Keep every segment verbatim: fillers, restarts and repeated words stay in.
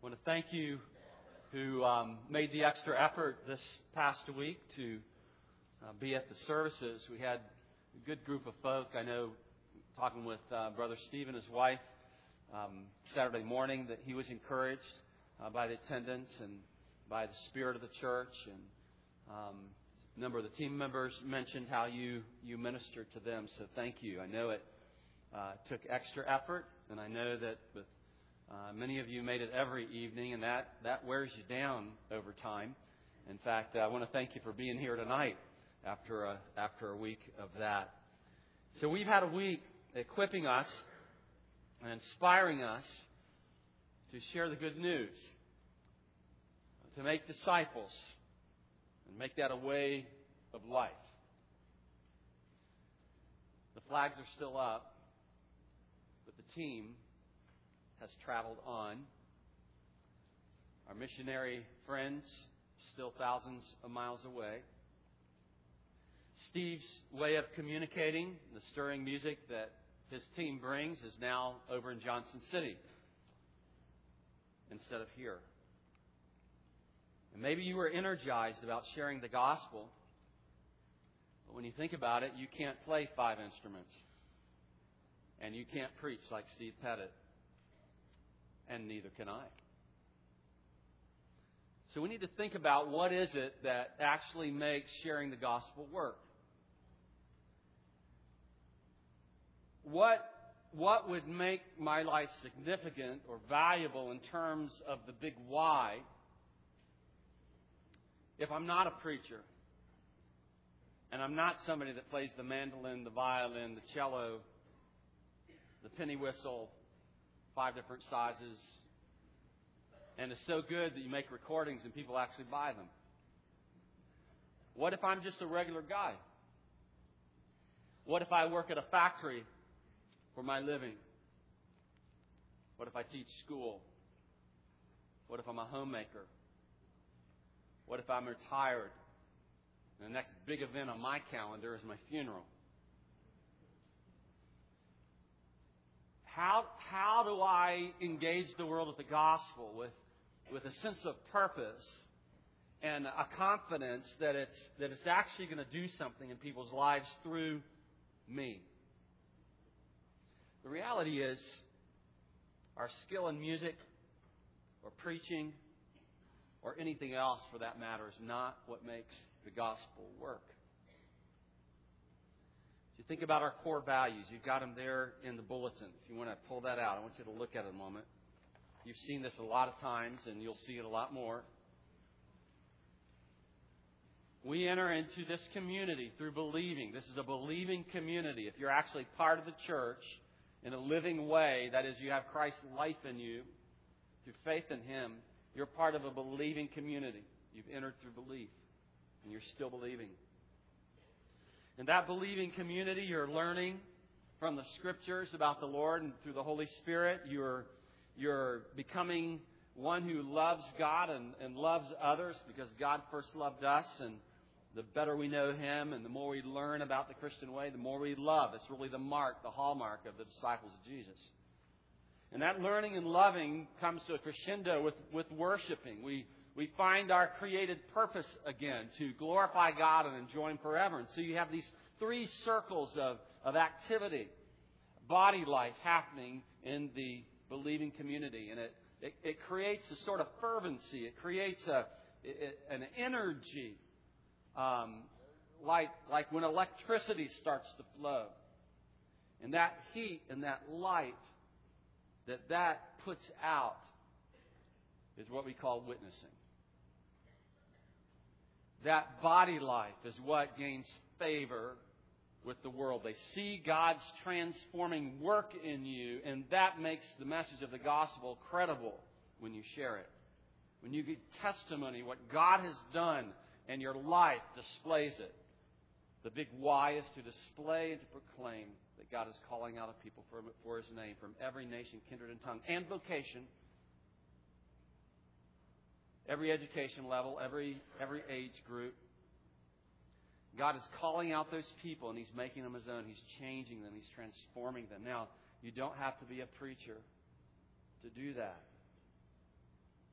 want to thank you who um, made the extra effort this past week to uh, be at the services. We had a good group of folk. I know, talking with uh, Brother Steve and his wife um, Saturday morning, that he was encouraged uh, by the attendance and by the spirit of the church. And um, a number of the team members mentioned how you, you ministered to them. So thank you. I know it uh, took extra effort, and I know that with Uh, many of you made it every evening, and that, that wears you down over time. In fact, I want to thank you for being here tonight after a, after a week of that. So we've had a week equipping us and inspiring us to share the good news, to make disciples, and make that a way of life. The flags are still up, but the team has traveled on. Our missionary friends still thousands of miles away. Steve's way of communicating, the stirring music that his team brings, is now over in Johnson City instead of here. And maybe you were energized about sharing the gospel, but when you think about it, you can't play five instruments, and you can't preach like Steve Pettit. And neither can I. So we need to think about what is it that actually makes sharing the gospel work. What, what would make my life significant or valuable in terms of the big why if I'm not a preacher and I'm not somebody that plays the mandolin, the violin, the cello, the penny whistle, five different sizes, and it's so good that you make recordings and people actually buy them? What if I'm just a regular guy? What if I work at a factory for my living? What if I teach school? What if I'm a homemaker? What if I'm retired and the next big event on my calendar is my funeral? How, how do I engage the world with the gospel with, with a sense of purpose and a confidence that it's, that it's actually going to do something in people's lives through me? The reality is, our skill in music or preaching or anything else for that matter is not what makes the gospel work. You think about our core values. You've got them there in the bulletin. If you want to pull that out, I want you to look at it a moment. You've seen this a lot of times, and you'll see it a lot more. We enter into this community through believing. This is a believing community. If you're actually part of the church in a living way, that is, you have Christ's life in you, through faith in Him, you're part of a believing community. You've entered through belief, and you're still believing. In that believing community, you're learning from the Scriptures about the Lord, and through the Holy Spirit, you're, you're becoming one who loves God and, and loves others because God first loved us. And the better we know Him and the more we learn about the Christian way, the more we love. It's really the mark, the hallmark of the disciples of Jesus. And that learning and loving comes to a crescendo with, with worshiping. We We find our created purpose again, to glorify God and enjoy Him forever. And so you have these three circles of, of activity, body life happening in the believing community. And it, it, it creates a sort of fervency. It creates a, it, an energy, um, like, like when electricity starts to flow. And that heat and that light that that puts out is what we call witnessing. That body life is what gains favor with the world. They see God's transforming work in you, and that makes the message of the gospel credible when you share it. When you give testimony, what God has done, and your life displays it. The big why is to display and to proclaim that God is calling out a people for, for His name from every nation, kindred, and tongue, and vocation. Every education level, every every age group. God is calling out those people, and He's making them His own. He's changing them. He's transforming them. Now, you don't have to be a preacher to do that.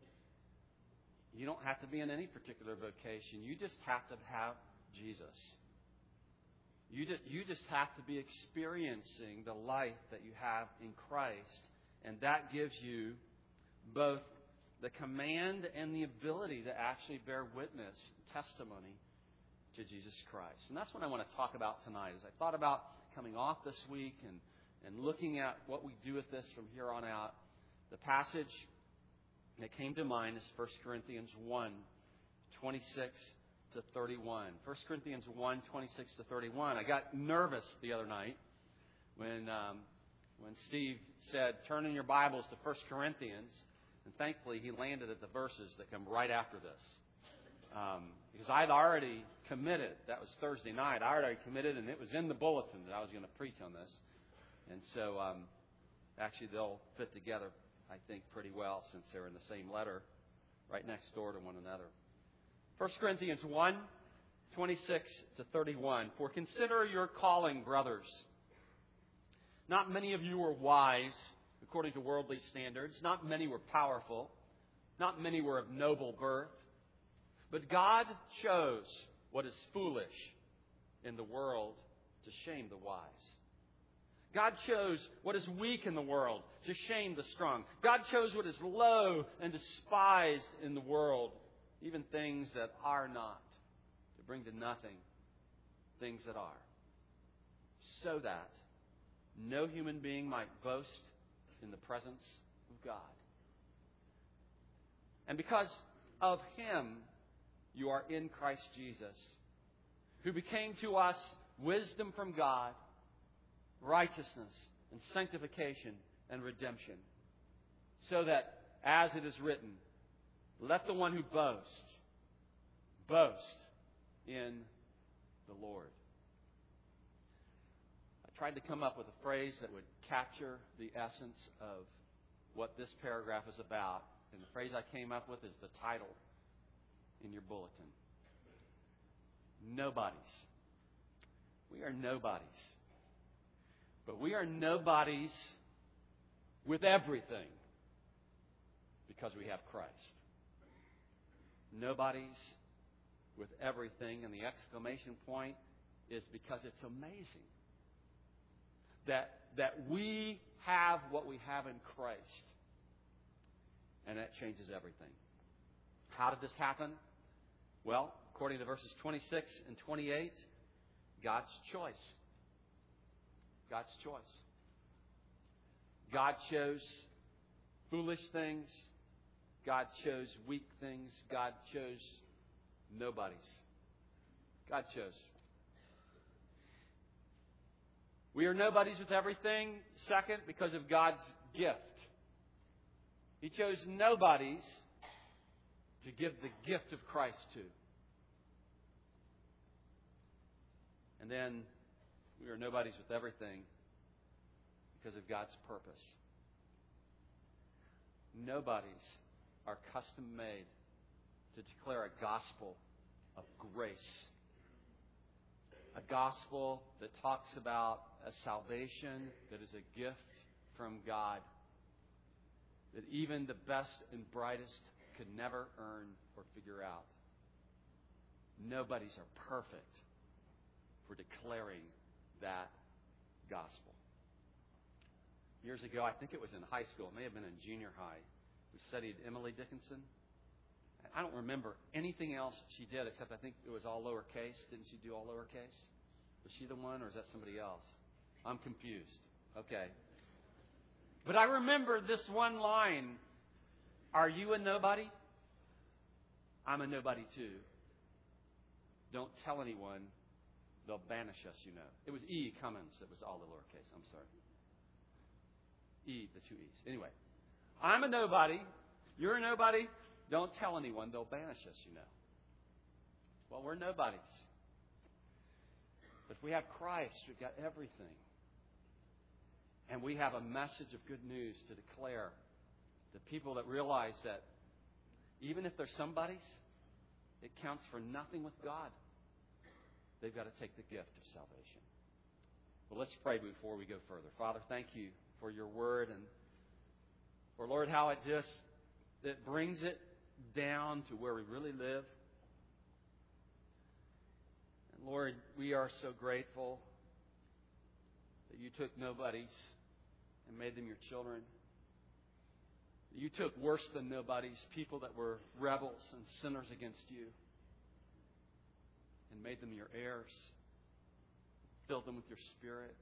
You don't have to be in any particular vocation. You just have to have Jesus. You just, you just have to be experiencing the life that you have in Christ. And that gives you both the command and the ability to actually bear witness, testimony to Jesus Christ. And that's what I want to talk about tonight. As I thought about coming off this week and, and looking at what we do with this from here on out, the passage that came to mind is First Corinthians one, twenty-six to thirty-one. First Corinthians one, twenty-six to thirty-one. I got nervous the other night when um, when Steve said, turn in your Bibles to First Corinthians. And thankfully, he landed at the verses that come right after this. Um, because I'd already committed. That was Thursday night. I already committed, and it was in the bulletin that I was going to preach on this. And so, um, actually, they'll fit together, I think, pretty well since they're in the same letter, right next door to one another. First Corinthians one, twenty-six to thirty-one. For consider your calling, brothers. Not many of you were wise, according to worldly standards. Not many were powerful. Not many were of noble birth. But God chose what is foolish in the world to shame the wise. God chose what is weak in the world to shame the strong. God chose what is low and despised in the world, even things that are not, to bring to nothing things that are, so that no human being might boast in the presence of God. And because of Him, you are in Christ Jesus, who became to us wisdom from God, righteousness and sanctification and redemption, so that, as it is written, let the one who boasts, boast in the Lord. I tried to come up with a phrase that would capture the essence of what this paragraph is about. And the phrase I came up with is the title in your bulletin. Nobodies. We are nobodies. But we are nobodies with everything because we have Christ. Nobodies with everything. And the exclamation point is because it's amazing that, that we have what we have in Christ. And that changes everything. How did this happen? Well, according to verses twenty-six and twenty-eight, God's choice. God's choice. God chose foolish things. God chose weak things. God chose nobodies. God chose. We are nobodies with everything. Second, because of God's gift. He chose nobodies to give the gift of Christ to. And then we are nobodies with everything because of God's purpose. Nobodies are custom made to declare a gospel of grace. A gospel that talks about a salvation that is a gift from God that even the best and brightest could never earn or figure out. Nobodies are perfect for declaring that gospel. Years ago, I think it was in high school, it may have been in junior high, we studied Emily Dickinson. I don't remember anything else she did except I think it was all lowercase. Didn't she do all lowercase? Was she the one or is that somebody else? I'm confused. Okay. But I remember this one line. Are you a nobody? I'm a nobody too. Don't tell anyone. They'll banish us, you know. It was E. Cummins that was all the lowercase. I'm sorry. E, the two E's. Anyway. I'm a nobody. You're a nobody. Don't tell anyone. They'll banish us, you know. Well, we're nobodies. But if we have Christ, we've got everything. And we have a message of good news to declare to people that realize that even if they're somebody's, it counts for nothing with God. They've got to take the gift of salvation. Well, let's pray before we go further. Father, thank you for your word and for, Lord, how it just it brings it down to where we really live. And Lord, we are so grateful that you took nobodies and made them your children. You took worse than nobodies, people that were rebels and sinners against you, and made them your heirs, filled them with your Spirit.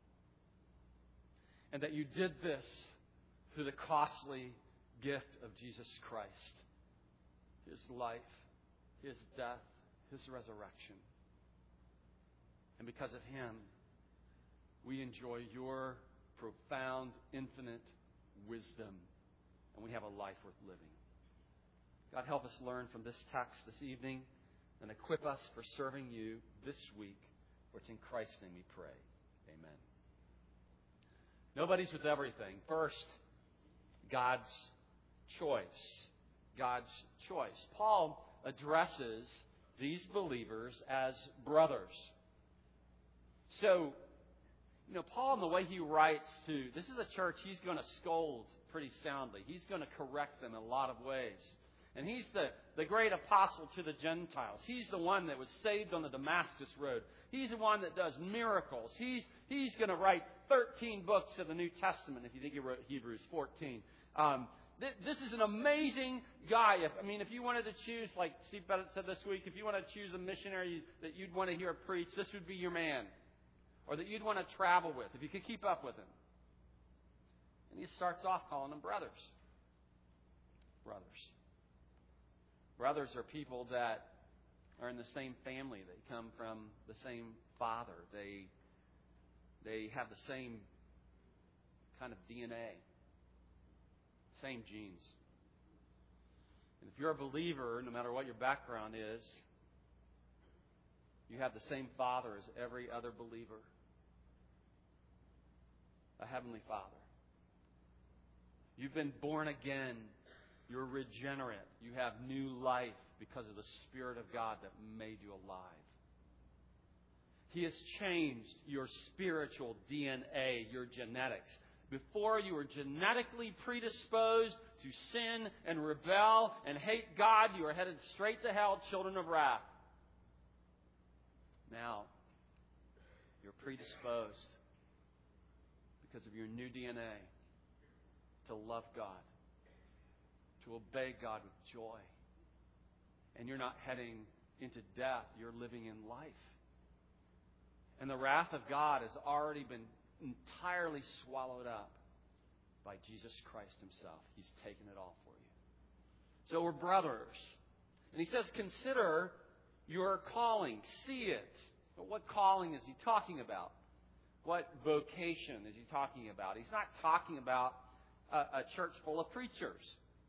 And that you did this through the costly gift of Jesus Christ, His life, His death, His resurrection. And because of Him, we enjoy your profound, infinite wisdom, and we have a life worth living. God, help us learn from this text this evening and equip us for serving you this week. For it's in Christ's name we pray. Amen. Nobody's with everything. First, God's choice. God's choice. Paul addresses these believers as brothers. So, you know, Paul, in the way he writes to, this is a church he's going to scold pretty soundly. He's going to correct them in a lot of ways. And he's the, the great apostle to the Gentiles. He's the one that was saved on the Damascus Road. He's the one that does miracles. He's, he's going to write thirteen books of the New Testament, if you think he wrote Hebrews fourteen. Um, th- this is an amazing guy. If, I mean, if you wanted to choose, like Steve Bennett said this week, if you want to choose a missionary that you'd want to hear preach, this would be your man. Or that you'd want to travel with, if you could keep up with him. And he starts off calling them brothers. Brothers. Brothers are people that are in the same family. They come from the same father. They, they have the same kind of D N A. Same genes. And if you're a believer, no matter what your background is, you have the same Father as every other believer. A Heavenly Father. You've been born again. You're regenerate. You have new life because of the Spirit of God that made you alive. He has changed your spiritual D N A, your genetics. Before you were genetically predisposed to sin and rebel and hate God, you were headed straight to hell, children of wrath. Now, you're predisposed because of your new D N A to love God, to obey God with joy. And you're not heading into death, you're living in life. And the wrath of God has already been entirely swallowed up by Jesus Christ Himself. He's taken it all for you. So we're brothers. And he says, consider your calling. See it. But what calling is he talking about? What vocation is he talking about? He's not talking about a, a church full of preachers.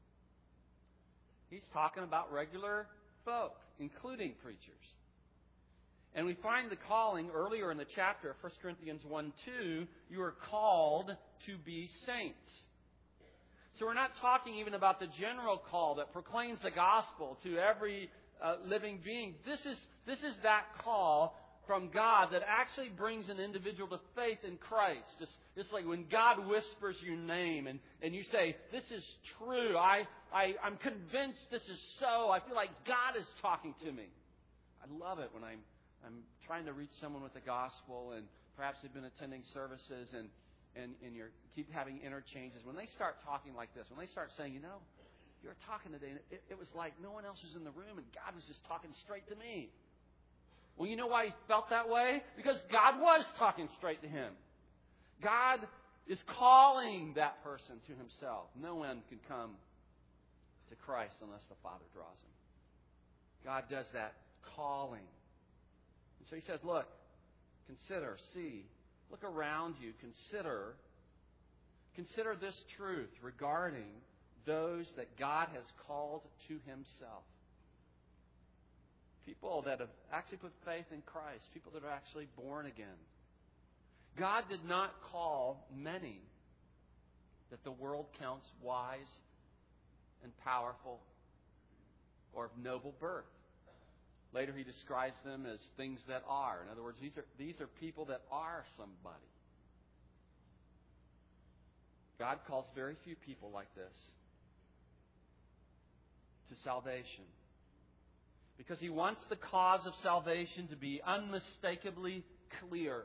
He's talking about regular folk, including preachers. And we find the calling earlier in the chapter, First Corinthians one two, you are called to be saints. So we're not talking even about the general call that proclaims the gospel to every uh, living being. This is, this is that call from God that actually brings an individual to faith in Christ. It's, it's like when God whispers your name and, and you say, this is true. I, I, I'm convinced this is so. I feel like God is talking to me. I love it when I'm I'm trying to reach someone with the gospel, and perhaps they've been attending services, and, and, and you keep having interchanges. When they start talking like this, when they start saying, you know, you were talking today, and it, it was like no one else was in the room, and God was just talking straight to me. Well, you know why he felt that way? Because God was talking straight to him. God is calling that person to Himself. No one can come to Christ unless the Father draws him. God does that calling. And so he says, look, consider, see, look around you, consider, consider this truth regarding those that God has called to Himself. People that have actually put faith in Christ, people that are actually born again. God did not call many that the world counts wise and powerful or of noble birth. Later he describes them as things that are. In other words, these are, these are people that are somebody. God calls very few people like this to salvation. Because He wants the cause of salvation to be unmistakably clear.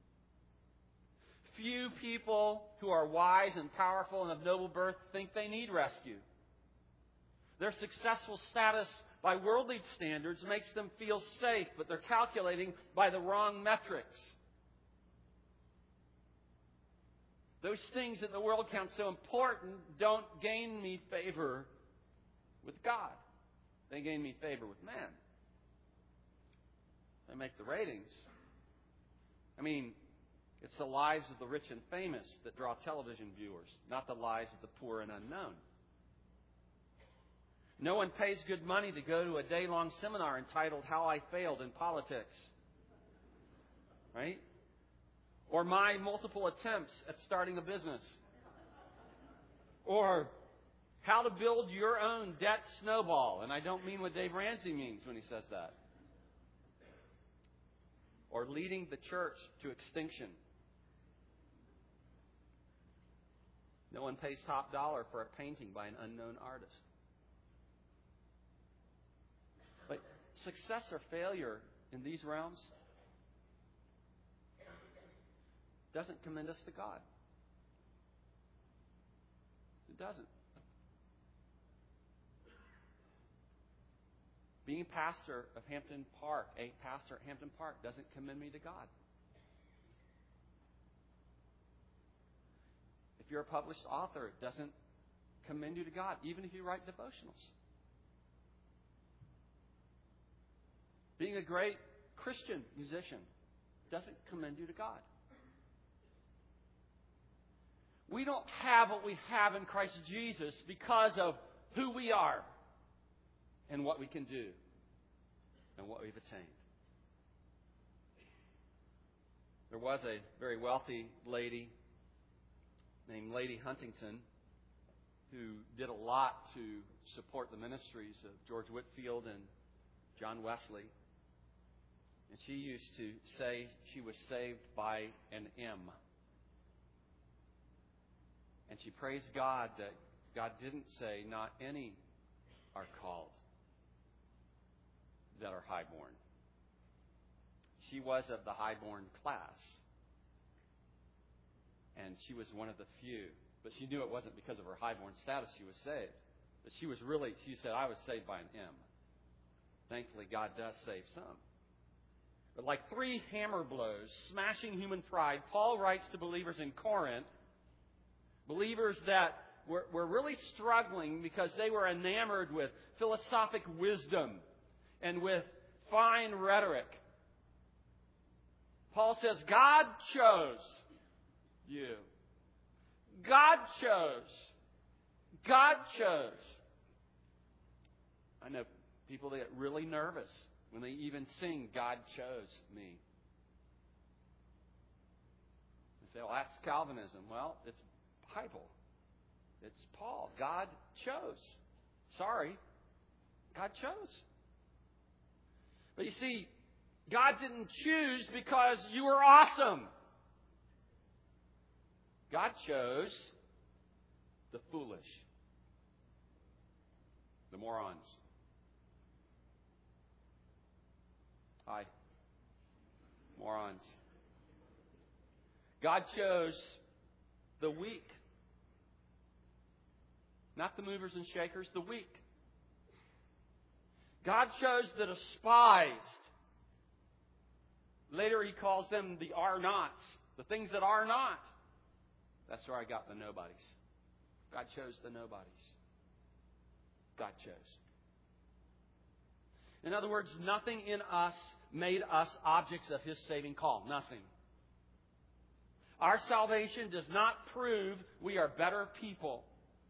Few people who are wise and powerful and of noble birth think they need rescue. Their successful status by worldly standards makes them feel safe, but they're calculating by the wrong metrics. Those things that the world counts so important don't gain me favor with God. They gain me favor with man. They make the ratings. I mean, it's the lives of the rich and famous that draw television viewers, not the lives of the poor and unknown. No one pays good money to go to a day-long seminar entitled How I Failed in Politics. Right? Or my multiple attempts at starting a business. Or how to build your own debt snowball. And I don't mean what Dave Ramsey means when he says that. Or leading the church to extinction. No one pays top dollar for a painting by an unknown artist. But success or failure in these realms doesn't commend us to God. It doesn't. Being pastor of Hampton Park, a pastor at Hampton Park, doesn't commend me to God. If you're a published author, it doesn't commend you to God, even if you write devotionals. Being a great Christian musician doesn't commend you to God. We don't have what we have in Christ Jesus because of who we are and what we can do and what we've attained. There was a very wealthy lady named Lady Huntington who did a lot to support the ministries of George Whitefield and John Wesley. And she used to say she was saved by an M. And she praised God that God didn't say not any are called that are highborn. She was of the highborn class. And she was one of the few. But she knew it wasn't because of her highborn status she was saved. But she was really, she said, I was saved by an M. Thankfully, God does save some. But like three hammer blows, smashing human pride, Paul writes to believers in Corinth, believers that were, were really struggling because they were enamored with philosophic wisdom and with fine rhetoric. Paul says, God chose you. God chose. God chose. I know people that get really nervous when they even sing, God chose me. They say, well, that's Calvinism. Well, it's Bible. It's Paul. God chose. Sorry. God chose. But you see, God didn't choose because you were awesome. God chose the foolish, the morons. Hi. Morons. God chose the weak. Not the movers and shakers, the weak. God chose the despised. Later he calls them the are-nots, the things that are not. That's where I got the nobodies. God chose the nobodies. God chose. In other words, nothing in us made us objects of His saving call. Nothing. Our salvation does not prove we are better people.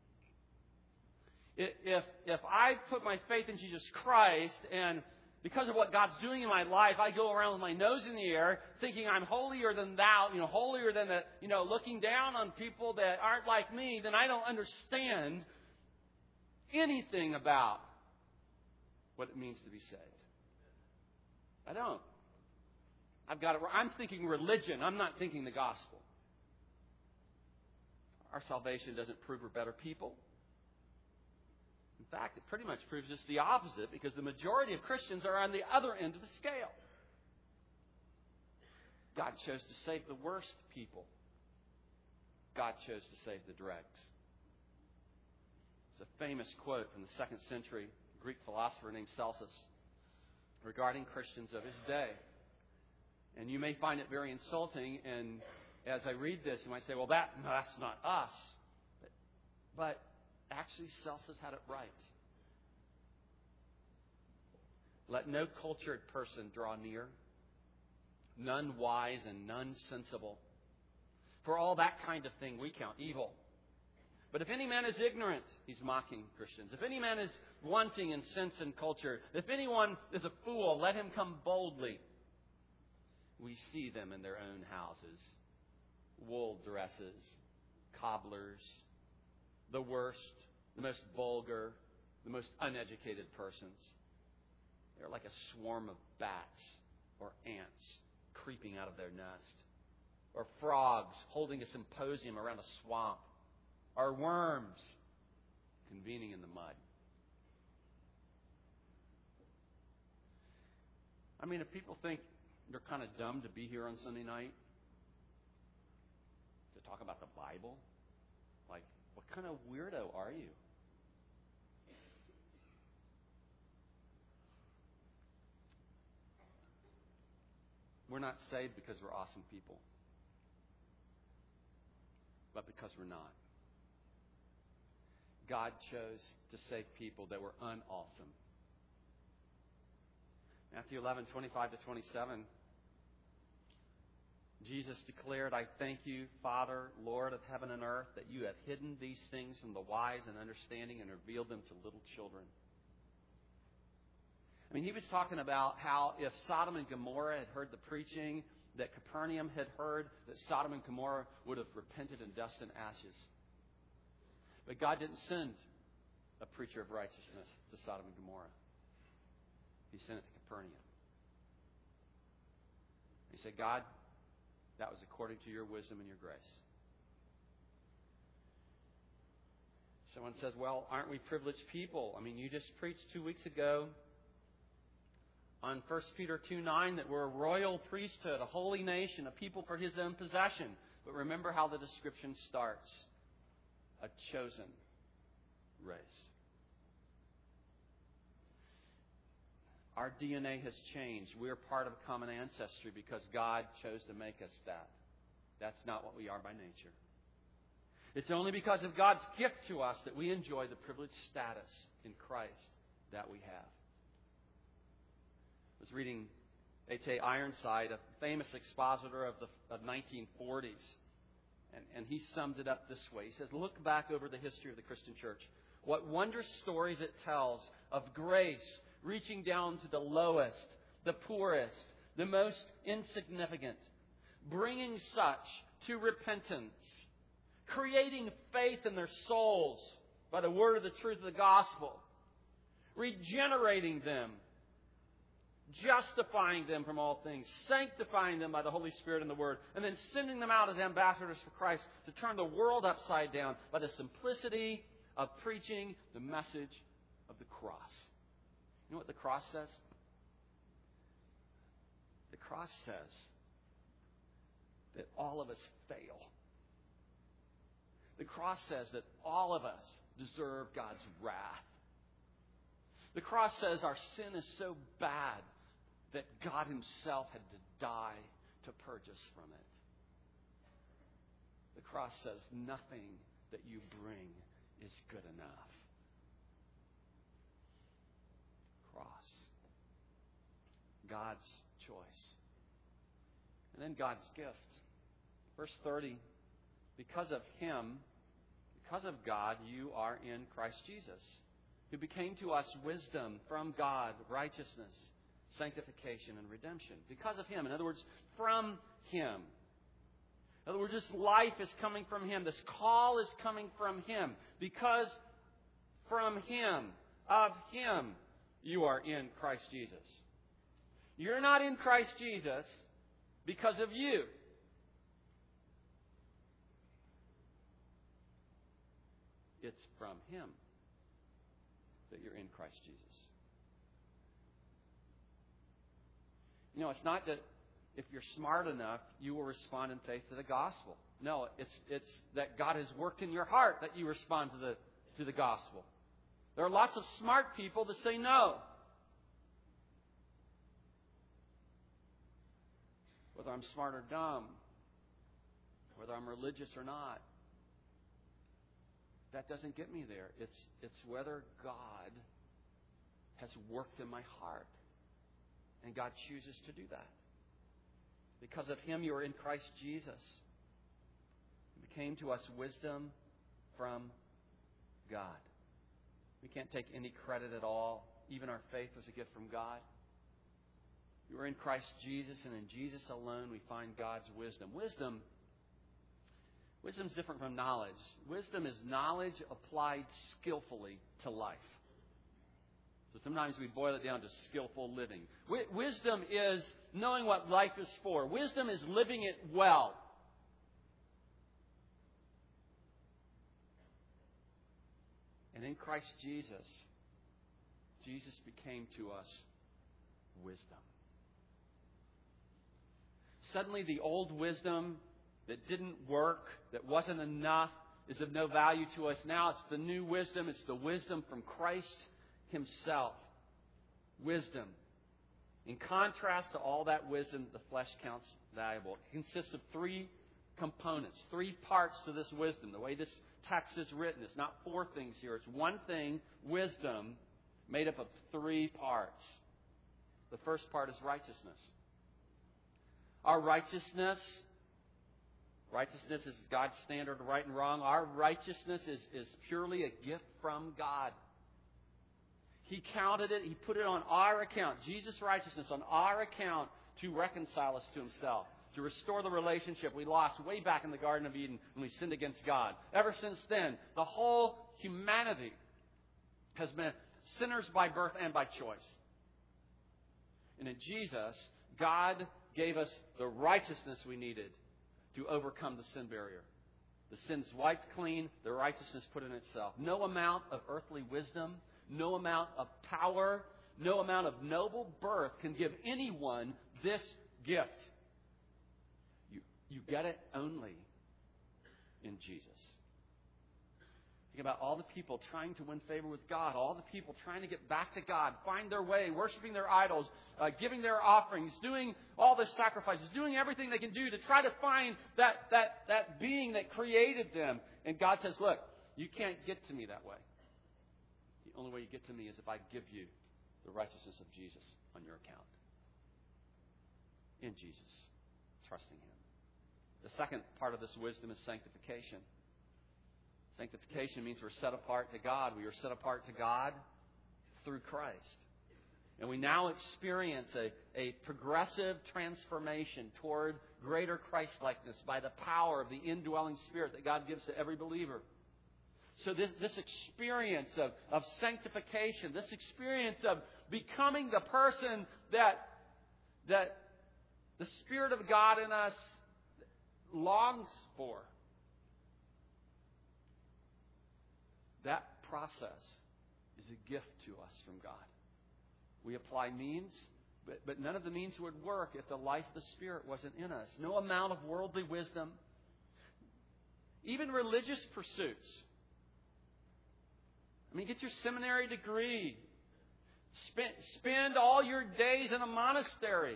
If, if I put my faith in Jesus Christ and because of what God's doing in my life, I go around with my nose in the air thinking I'm holier than thou, you know, holier than the, you know, looking down on people that aren't like me, then I don't understand anything about what it means to be saved. I don't. I've got it. I'm thinking religion. I'm not thinking the gospel. Our salvation doesn't prove we're better people. In In fact, it pretty much proves just the opposite, because the majority of Christians are on the other end of the scale. God chose to save the worst people. God chose to save the dregs. It's a famous quote from the second century Greek philosopher named Celsus regarding Christians of his day. And you may find it very insulting, and as I read this, you might say, well, that no, that's not us. But, but actually, Celsus had it right. Let no cultured person draw near, none wise and none sensible. For all that kind of thing we count evil. But if any man is ignorant, he's mocking Christians. If any man is wanting in sense and culture, if anyone is a fool, let him come boldly. We see them in their own houses. Wool dresses, cobblers, the worst, the most vulgar, the most uneducated persons. They're like a swarm of bats or ants creeping out of their nest. Or frogs holding a symposium around a swamp. Or worms convening in the mud. I mean, if people think you're kind of dumb to be here on Sunday night to talk about the Bible, like, what kind of weirdo are you? We're not saved because we're awesome people, but because we're not. God chose to save people that were unawesome. Matthew eleven, twenty-five to twenty-seven. Jesus declared, I thank you, Father, Lord of heaven and earth, that you have hidden these things from the wise and understanding and revealed them to little children. I mean, he was talking about how if Sodom and Gomorrah had heard the preaching that Capernaum had heard, that Sodom and Gomorrah would have repented in dust and ashes. But God didn't send a preacher of righteousness to Sodom and Gomorrah. He sent it to Capernaum. He said, God, that was according to your wisdom and your grace. Someone says, well, aren't we privileged people? I mean, you just preached two weeks ago on First Peter two nine that we're a royal priesthood, a holy nation, a people for his own possession. But remember how the description starts. A chosen race. Our D N A has changed. We're part of a common ancestry because God chose to make us that. That's not what we are by nature. It's only because of God's gift to us that we enjoy the privileged status in Christ that we have. I was reading H A Ironside, a famous expositor of the of nineteen forties. And, and he summed it up this way. He says, look back over the history of the Christian church. What wondrous stories it tells of grace reaching down to the lowest, the poorest, the most insignificant, bringing such to repentance, creating faith in their souls by the word of the truth of the gospel, regenerating them, justifying them from all things, sanctifying them by the Holy Spirit and the Word, and then sending them out as ambassadors for Christ to turn the world upside down by the simplicity of preaching the message of the cross. You know what the cross says? The cross says that all of us fail. The cross says that all of us deserve God's wrath. The cross says our sin is so bad that God himself had to die to purge us from it. The cross says nothing that you bring is good enough. Cross. God's choice. And then God's gift. Verse thirty, because of him, because of God, you are in Christ Jesus, who became to us wisdom from God, righteousness, sanctification, and redemption. Because of him. In other words, from him. In other words, this life is coming from him. This call is coming from him. Because from him, of him, you are in Christ Jesus. You're not in Christ Jesus because of you. It's from him. that you're in Christ Jesus. You know, it's not that if you're smart enough, you will respond in faith to the gospel. No, it's it's that God has worked in your heart that you respond to the to the gospel. There are lots of smart people that say no. Whether I'm smart or dumb, whether I'm religious or not, that doesn't get me there. It's it's whether God has worked in my heart. And God chooses to do that. Because of Him, you are in Christ Jesus. He became to us wisdom from God. We can't take any credit at all. Even our faith was a gift from God. You are in Christ Jesus, and in Jesus alone we find God's wisdom. Wisdom, wisdom is different from knowledge. Wisdom is knowledge applied skillfully to life. So sometimes we boil it down to skillful living. Wisdom is knowing what life is for. Wisdom is living it well. And in Christ Jesus, Jesus became to us wisdom. Suddenly the old wisdom that didn't work, that wasn't enough, is of no value to us. Now it's the new wisdom. It's the wisdom from Christ Himself. Wisdom. In contrast to all that wisdom, the flesh counts valuable. It consists of three components, three parts to this wisdom. The way this text is written, it's not four things here. It's one thing, wisdom, made up of three parts. The first part is righteousness. Our righteousness, righteousness is God's standard of right and wrong. Our righteousness is, is purely a gift from God. He counted it. He put it on our account. Jesus' righteousness on our account to reconcile us to Himself. To restore the relationship we lost way back in the Garden of Eden when we sinned against God. Ever since then, the whole humanity has been sinners by birth and by choice. And in Jesus, God gave us the righteousness we needed to overcome the sin barrier. The sin's wiped clean, the righteousness put in itself. No amount of earthly wisdom, no amount of power, no amount of noble birth can give anyone this gift. You, you get it only in Jesus. Think about all the people trying to win favor with God, all the people trying to get back to God, find their way, worshiping their idols, uh, giving their offerings, doing all the sacrifices, doing everything they can do to try to find that, that, that being that created them. And God says, look, you can't get to me that way. The only way you get to me is if I give you the righteousness of Jesus on your account. In Jesus. Trusting Him. The second part of this wisdom is sanctification. Sanctification means we're set apart to God. We are set apart to God through Christ. And we now experience a, a progressive transformation toward greater Christ-likeness by the power of the indwelling Spirit that God gives to every believer. So this, this experience of, of sanctification, this experience of becoming the person that, that the Spirit of God in us longs for, that process is a gift to us from God. We apply means, but, but none of the means would work if the life of the Spirit wasn't in us. No amount of worldly wisdom, even religious pursuits. I mean, get your seminary degree. Spend, spend all your days in a monastery.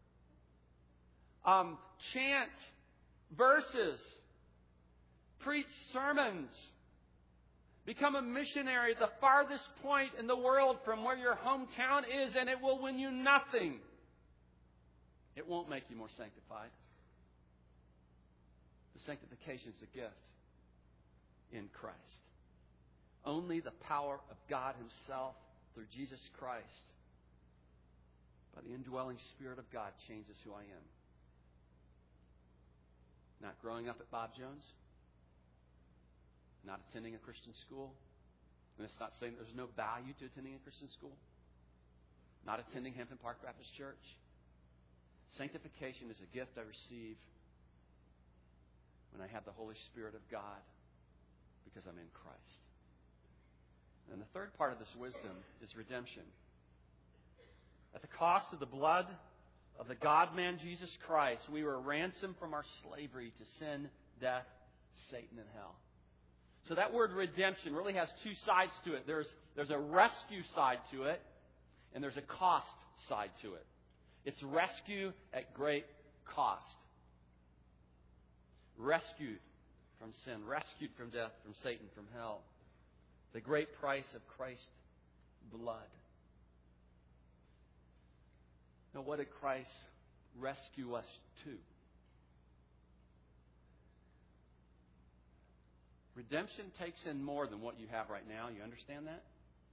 Um, chant verses. Preach sermons. Become a missionary at the farthest point in the world from where your hometown is, and it will win you nothing. It won't make you more sanctified. The sanctification is a gift in Christ. Only the power of God Himself through Jesus Christ, by the indwelling Spirit of God, changes who I am. Not growing up at Bob Jones. Not attending a Christian school. And it's not saying there's no value to attending a Christian school. Not attending Hampton Park Baptist Church. Sanctification is a gift I receive when I have the Holy Spirit of God because I'm in Christ. And the third part of this wisdom is redemption. At the cost of the blood of the God-man Jesus Christ, we were ransomed from our slavery to sin, death, Satan, and hell. So that word redemption really has two sides to it. There's, there's a rescue side to it, and there's a cost side to it. It's rescue at great cost. Rescued from sin, rescued from death, from Satan, from hell. The great price of Christ's blood. Now, what did Christ rescue us to? Redemption takes in more than what you have right now. You understand that?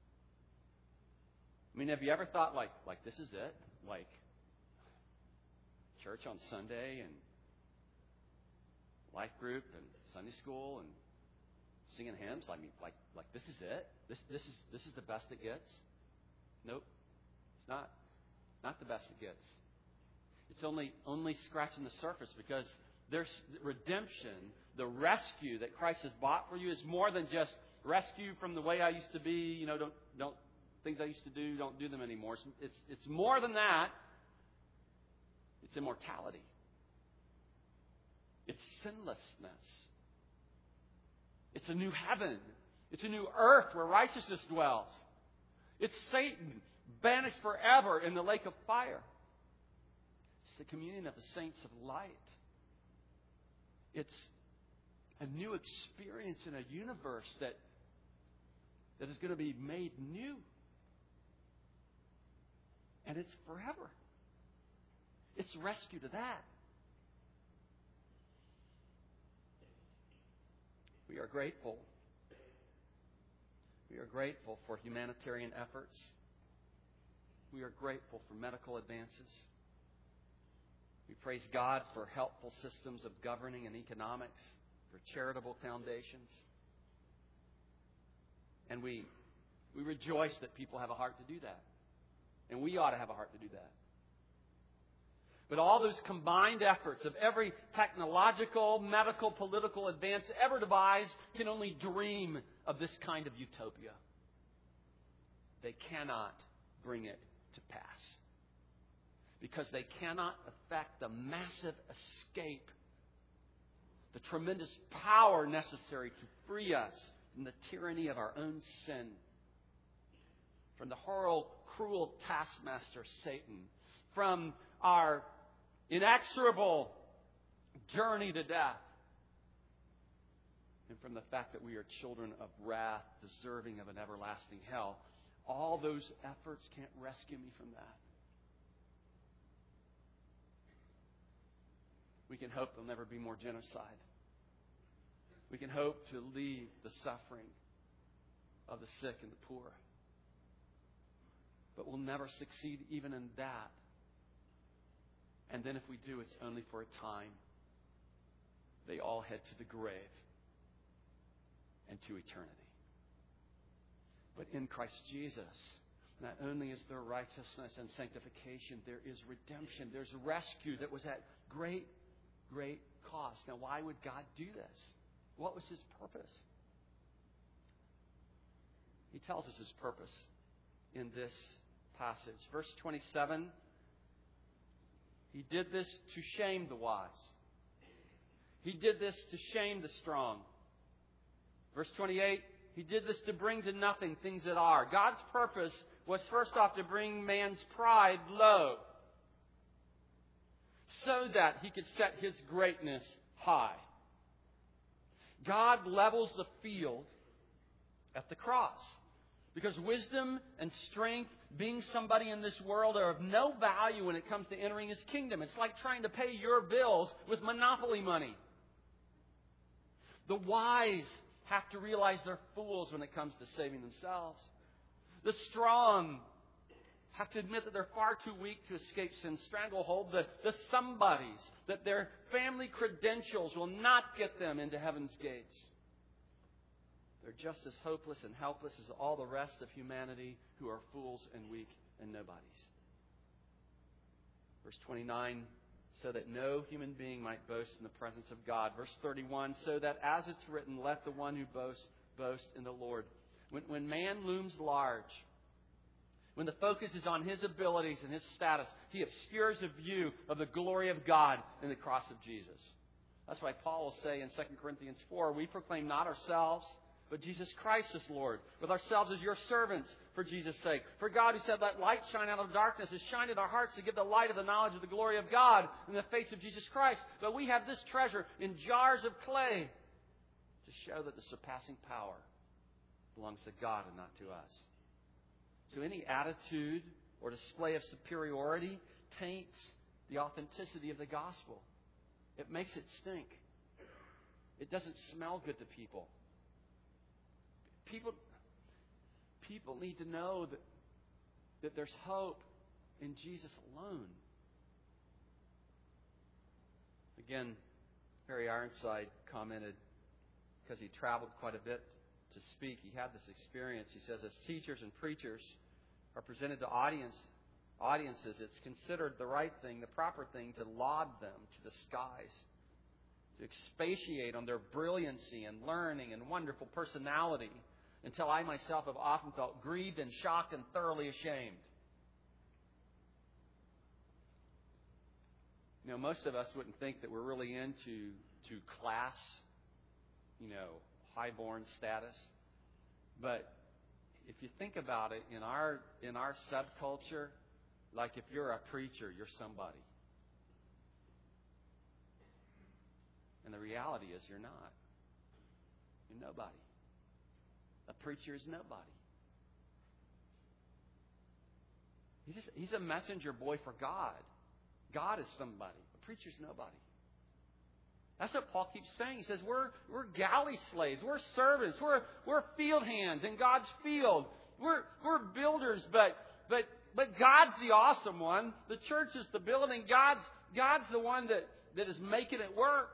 I mean, have you ever thought like, like this is it? Like church on Sunday and life group and Sunday school and singing hymns? I mean, like, like this is it? This, this is this is the best it gets? Nope, it's not. Not the best it gets. It's only only scratching the surface, because there's redemption, the rescue that Christ has bought for you is more than just rescue from the way I used to be. You know, don't don't things I used to do, don't do them anymore. It's it's, it's more than that. It's immortality. It's sinlessness. It's a new heaven. It's a new earth where righteousness dwells. It's Satan banished forever in the lake of fire. It's the communion of the saints of light. It's a new experience in a universe that, that is going to be made new. And it's forever. It's rescue to that. We are grateful. We are grateful for humanitarian efforts. We are grateful for medical advances. We praise God for helpful systems of governing and economics, for charitable foundations. And we, we rejoice that people have a heart to do that. And we ought to have a heart to do that. But all those combined efforts of every technological, medical, political advance ever devised can only dream of this kind of utopia. They cannot bring it to pass, because they cannot affect the massive escape, the tremendous power necessary to free us from the tyranny of our own sin, from the horrible, cruel taskmaster Satan, from our inexorable journey to death, and from the fact that we are children of wrath, deserving of an everlasting hell. All those efforts can't rescue me from that. We can hope there'll never be more genocide. We can hope to leave the suffering of the sick and the poor. But we'll never succeed even in that. And then if we do, it's only for a time. They all head to the grave and to eternity. But in Christ Jesus, not only is there righteousness and sanctification, there is redemption. There's rescue that was at great, great cost. Now, why would God do this? What was His purpose? He tells us His purpose in this passage. Verse twenty-seven, He did this to shame the wise. He did this to shame the strong. Verse twenty-eight, He did this to bring to nothing things that are. God's purpose was first off to bring man's pride low, so that He could set His greatness high. God levels the field at the cross, because wisdom and strength, being somebody in this world, are of no value when it comes to entering His kingdom. It's like trying to pay your bills with monopoly money. The wise have to realize they're fools when it comes to saving themselves. The strong have to admit that they're far too weak to escape sin's stranglehold. The, the somebodies, that their family credentials will not get them into heaven's gates. They're just as hopeless and helpless as all the rest of humanity, who are fools and weak and nobodies. Verse twenty-nine, so that no human being might boast in the presence of God. Verse thirty-one, so that as it's written, let the one who boasts boast in the Lord. When, when man looms large, when the focus is on his abilities and his status, he obscures the view of the glory of God in the cross of Jesus. That's why Paul will say in Second Corinthians four, we proclaim not ourselves, but Jesus Christ is Lord, with ourselves as your servants for Jesus' sake. For God, who said, let light shine out of darkness, has shined in our hearts to give the light of the knowledge of the glory of God in the face of Jesus Christ. But we have this treasure in jars of clay to show that the surpassing power belongs to God and not to us. So any attitude or display of superiority taints the authenticity of the gospel. It makes it stink. It doesn't smell good to people. People, people need to know that, that there's hope in Jesus alone. Again, Harry Ironside commented, because he traveled quite a bit to speak, he had this experience. He says, as teachers and preachers are presented to audience, audiences, it's considered the right thing, the proper thing, to laud them to the skies, to expatiate on their brilliancy and learning and wonderful personality, until I myself have often felt grieved and shocked and thoroughly ashamed. You know, most of us wouldn't think that we're really into to class, you know, highborn status. But if you think about it, in our in our subculture, like if you're a preacher, you're somebody. And the reality is you're not. You're nobody. A preacher is nobody. He's just, he's a messenger boy for God. God is somebody. A preacher's nobody. That's what Paul keeps saying. He says we're we're galley slaves, we're servants, we're we're field hands in God's field. We're we're builders, but but but God's the awesome one. The church is the building. God's God's the one that, that is making it work.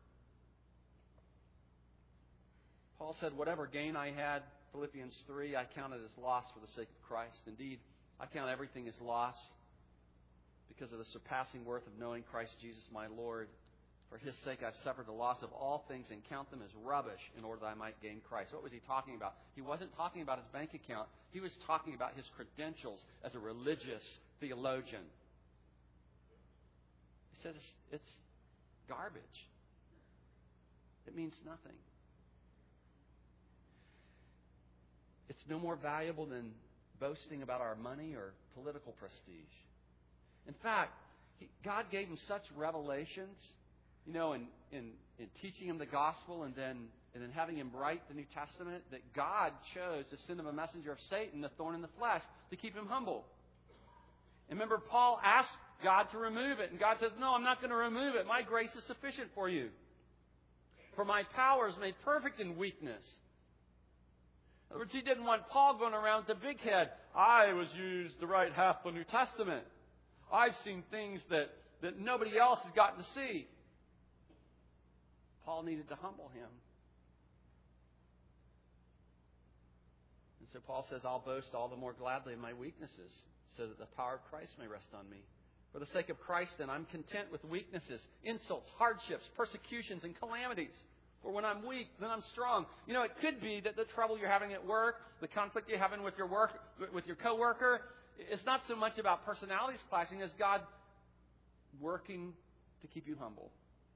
Paul said, whatever gain I had, Philippians three, I counted as loss for the sake of Christ. Indeed, I count everything as loss because of the surpassing worth of knowing Christ Jesus my Lord. For His sake I've suffered the loss of all things and count them as rubbish in order that I might gain Christ. What was he talking about? He wasn't talking about his bank account. He was talking about his credentials as a religious theologian. He says it's garbage. It means nothing. It's no more valuable than boasting about our money or political prestige. In fact, he, God gave him such revelations, you know, in, in, in teaching him the gospel and then and then having him write the New Testament, that God chose to send him a messenger of Satan, the thorn in the flesh, to keep him humble. And remember, Paul asked God to remove it. And God says, no, I'm not going to remove it. My grace is sufficient for you. For my power is made perfect in weakness. In other words, he didn't want Paul going around with the big head. I was used to write half the New Testament. I've seen things that, that nobody else has gotten to see. Paul needed to humble him. And so Paul says, I'll boast all the more gladly in my weaknesses, so that the power of Christ may rest on me. For the sake of Christ, then, I'm content with weaknesses, insults, hardships, persecutions, and calamities. For when I'm weak, then I'm strong. You know, it could be that the trouble you're having at work, the conflict you're having with your work, with your coworker, it's not so much about personalities clashing as God working to keep you humble.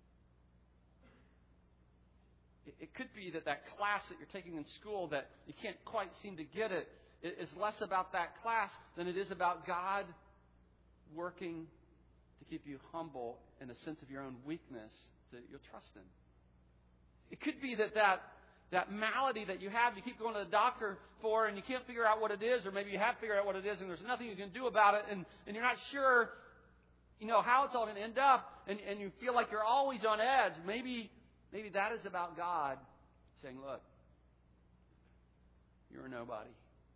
It could be that that class that you're taking in school that you can't quite seem to get it is less about that class than it is about God working to keep you humble in a sense of your own weakness that you'll trust in. It could be that, that that malady that you have, you keep going to the doctor for and you can't figure out what it is, or maybe you have figured out what it is and there's nothing you can do about it, and, and you're not sure, you know, how it's all going to end up, and, and you feel like you're always on edge. Maybe, maybe that is about God saying, look, you're a nobody.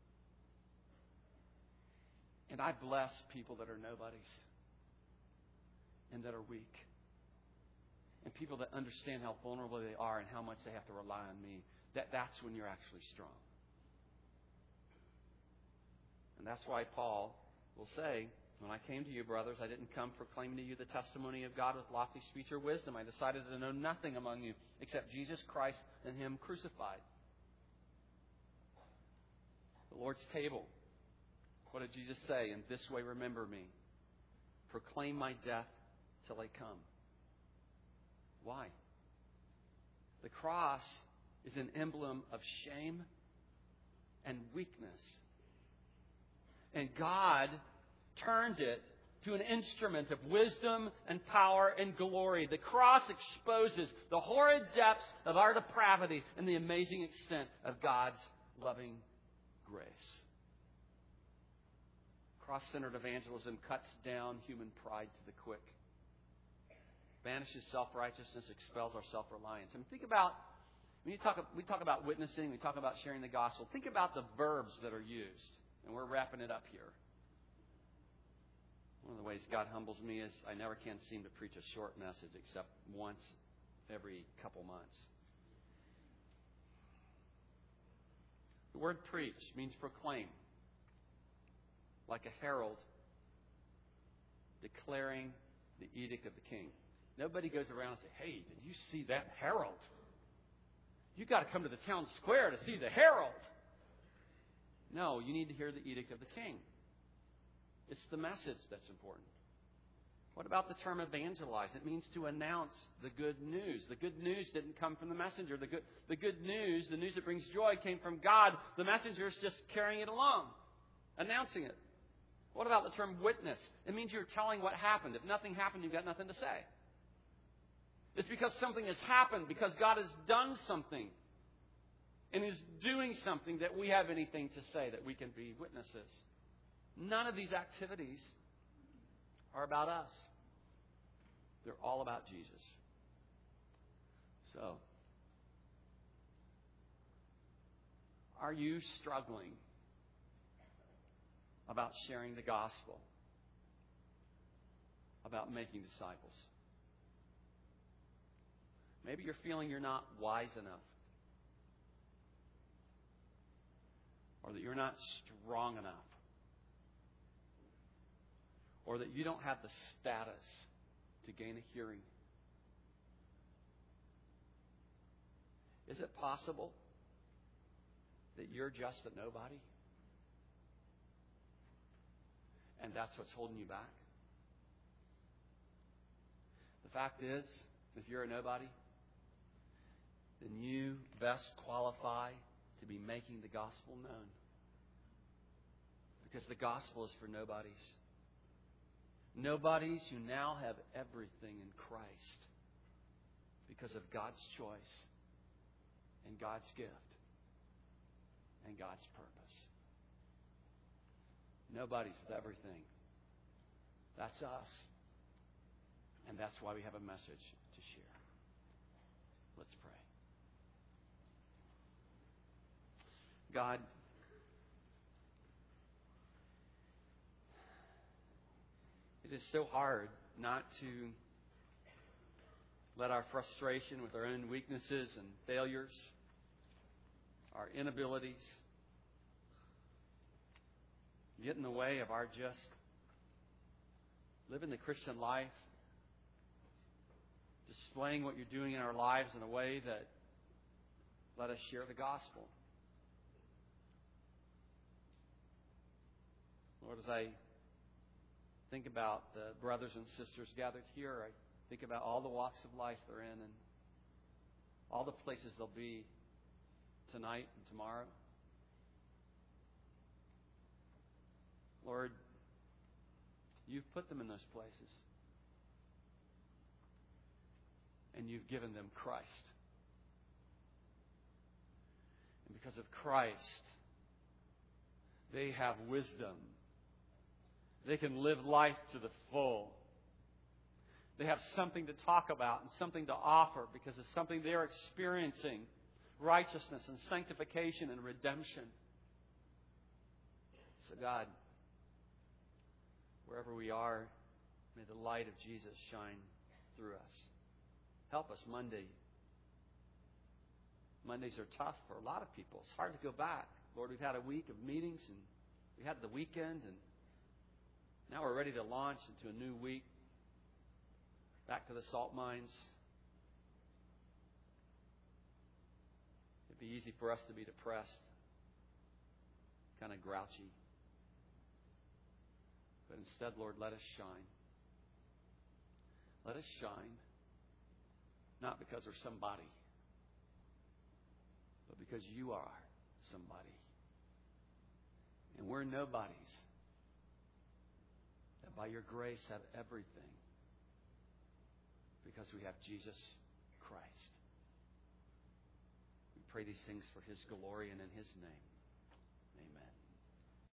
And I bless people that are nobodies and that are weak. And people that understand how vulnerable they are and how much they have to rely on me. That, that's when you're actually strong. And that's why Paul will say, when I came to you, brothers, I didn't come proclaiming to you the testimony of God with lofty speech or wisdom. I decided to know nothing among you except Jesus Christ and Him crucified. The Lord's table. What did Jesus say? In this way, remember me. Proclaim my death till I come. Why? The cross is an emblem of shame and weakness. And God turned it to an instrument of wisdom and power and glory. The cross exposes the horrid depths of our depravity and the amazing extent of God's loving grace. Cross-centered evangelism cuts down human pride to the quick. Banishes self-righteousness, expels our self-reliance. I mean, think about, when you talk, we talk about witnessing, we talk about sharing the gospel. Think about the verbs that are used. And we're wrapping it up here. One of the ways God humbles me is I never can seem to preach a short message except once every couple months. The word preach means proclaim. Like a herald declaring the edict of the king. Nobody goes around and says, hey, did you see that herald? You got to come to the town square to see the herald. No, you need to hear the edict of the king. It's the message that's important. What about the term evangelize? It means to announce the good news. The good news didn't come from the messenger. The good, the good news, the news that brings joy, came from God. The messenger is just carrying it along, announcing it. What about the term witness? It means you're telling what happened. If nothing happened, you've got nothing to say. It's because something has happened, because God has done something and is doing something that we have anything to say, that we can be witnesses. None of these activities are about us. They're all about Jesus. So, are you struggling about sharing the gospel, about making disciples? Maybe you're feeling you're not wise enough, or that you're not strong enough, or that you don't have the status to gain a hearing. Is it possible that you're just a nobody? And that's what's holding you back? The fact is, if you're a nobody, then you best qualify to be making the gospel known. Because the gospel is for nobodies. Nobodies who now have everything in Christ because of God's choice and God's gift and God's purpose. Nobodies with everything. That's us. And that's why we have a message to share. Let's pray. God, it is so hard not to let our frustration with our own weaknesses and failures, our inabilities, get in the way of our just living the Christian life, displaying what you're doing in our lives in a way that let us share the gospel. Lord, as I think about the brothers and sisters gathered here, I think about all the walks of life they're in and all the places they'll be tonight and tomorrow. Lord, you've put them in those places. And you've given them Christ. And because of Christ, they have wisdom. They can live life to the full. They have something to talk about and something to offer because it's something they're experiencing. Righteousness and sanctification and redemption. So God, wherever we are, may the light of Jesus shine through us. Help us Monday. Mondays are tough for a lot of people. It's hard to go back. Lord, we've had a week of meetings and we had the weekend and now we're ready to launch into a new week. Back to the salt mines. It'd be easy for us to be depressed kind of grouchy. But instead, Lord, let us shine. Let us shine, not because we're somebody, but because you are somebody. And we're nobodies that by your grace have everything because we have Jesus Christ. We pray these things for His glory and in His name.